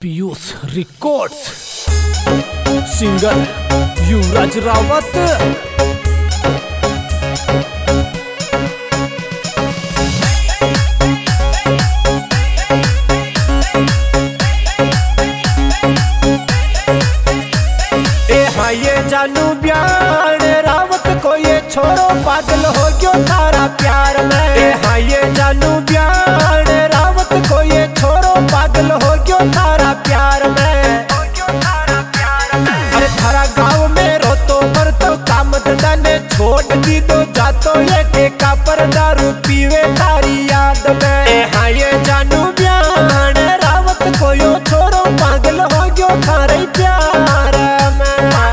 Piyush records singer Yuvraj Rawat. ये जानू ब्यान रावत को ये छोरो पागल हो गयो तारा प्यार में। हाँ ये जानू ब्यान रावत को ये छोरो पागल हो गयो तारा प्यार में। अरे थारा गाँव में रोतो मरतो काम धंधा ने छोड़ दी दो जातो ये ठेका पर दारू पीवे तारी याद में। हाँ ये जानू ब्यान रावत को यो छोरो पागल हो गयो थारे प्यार में।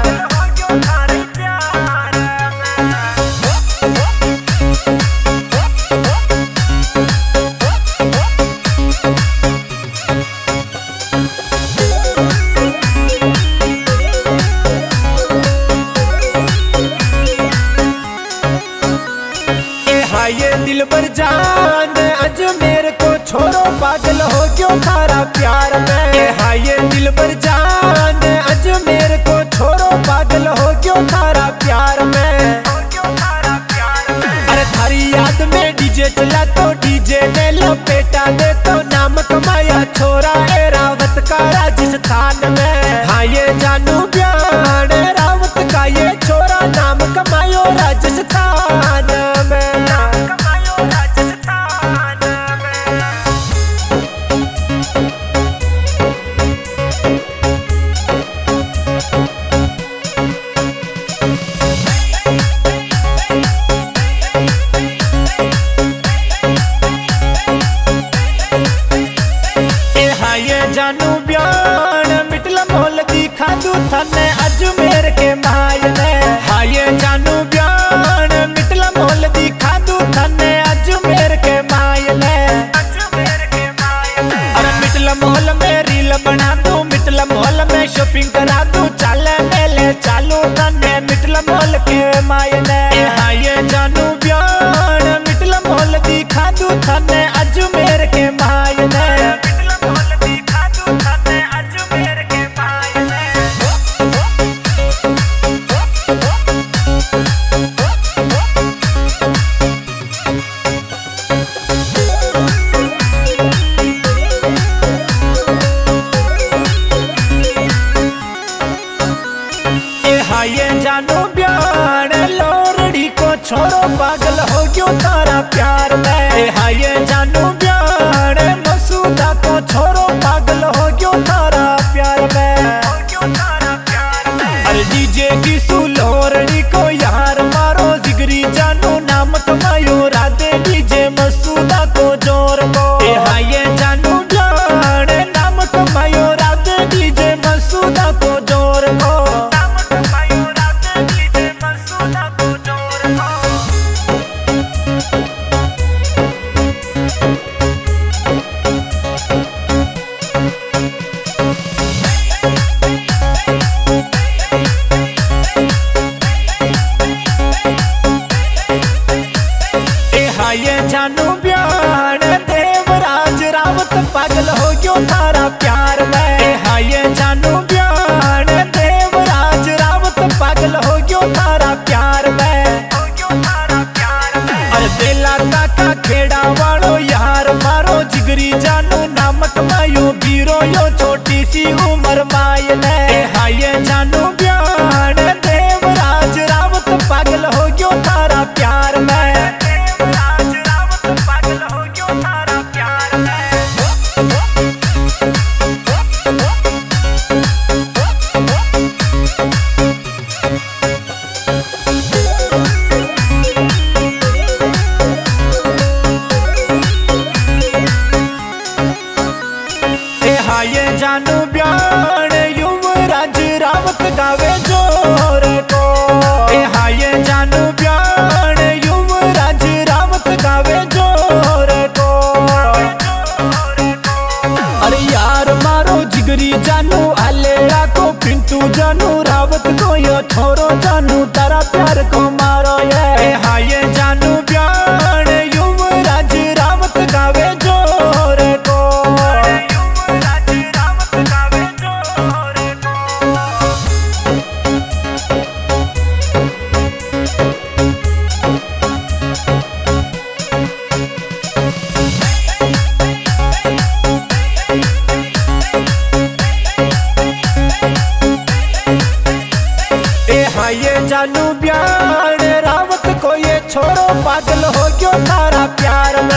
ये दिल पर जान अज मेरे को छोरो पागल हो गयो थारा प्यार में। हाँ ये दिल पर जान अज मेरे को छोरो पागल हो गयो थारा प्यार में। अरे थारी याद में डीजे चला तो डीजे ने लपेटा दे तो नाम कमाया छोरा ए रावत का राजस्थान में। हाँ ये जानू ब्यान रावत का ये छोरा नाम कमायो राजस्थान में। जानू ब्यान मिटला मोल दिखा दू थने अजमेर के मायने। हाँ ये जानू ब्यान मिटला मोल दिखा दू थने अजमेर के मायने। अरे मिटला मोल में रील बना दू मिटला मोल में शॉपिंग करा दू चाले मेले चालू थने मिटला मोल के मायने। हाँ ये जानू ब्यान मिटला मोल दिखा दू थने अजमेर के मायने। ये जानू ब्यान लोरड़ी को छोरो पागल हो गयो तारा प्यार में। हाँ ये जानू ब्यान मसूदा को छोरो पागल हो गयो तारा प्यार में। अरे डीजे की सुलोरड़ी को यार मारो जिगरी जानू नाम कमायो राधे डीजे मसूदा को जोर को। हाँ ये जानू ब्यान नाम कमायो राधे डीजे मसूदा को जोर को। ये जानू ब्यान देवराज रावत पागल हो गयो थारा प्यार में। हाँ ये जानू ब्यान देवराज रावत पागल हो गयो थारा प्यार में। अरे बेला काका खेड़ा वालो यार मारो जिगरी जानू नाम कमायो बीरो यो छोटी सी उम्र मायने। हाँ ये जानू ब्यान देवराज रावत पागल हो गयो थारा प्यार में। हाँ ये जानू ब्यान युवराज रावत गावे जोर को। हाँ ये जानू ब्यान युवराज रावत गावे जोर को। अरे यार मारो जिगरी जानू अलेड़ा को पिंटू जानू रावत को यो छोरो जानू तारा प्यार को मारो ये। हाँ ये जानू ब्यान युवराज रावत गावे जोर को। छोरो पागल हो गयो तारा प्यार में।